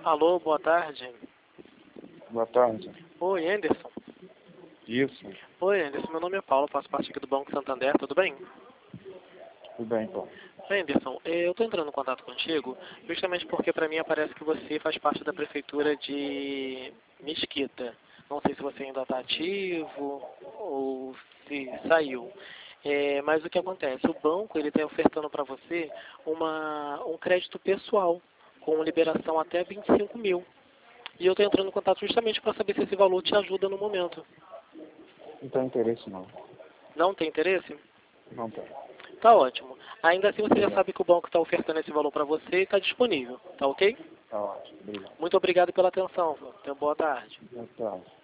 Alô, boa tarde. Boa tarde. Oi, Anderson. Isso, Oi, Anderson, meu nome é Paulo, faço parte aqui do Banco Santander, tudo bem? tudo bem, Paulo. Anderson, eu estou entrando em contato contigo justamente porque para mim aparece que você faz parte da prefeitura de Mesquita. Não sei se você ainda está ativo ou se saiu. Mas o que acontece? O banco ele está ofertando para você um crédito pessoal com liberação até 25 mil. E eu estou entrando em contato justamente para saber se esse valor te ajuda no momento. Não tem interesse, não. Não tem interesse? Não tem. Tá ótimo. Ainda assim você já Obrigado. sabe que o banco está ofertando esse valor para você e está disponível. Tá ok? Tá ótimo. Obrigado. Muito obrigado pela atenção. Tenha boa tarde. Boa tarde.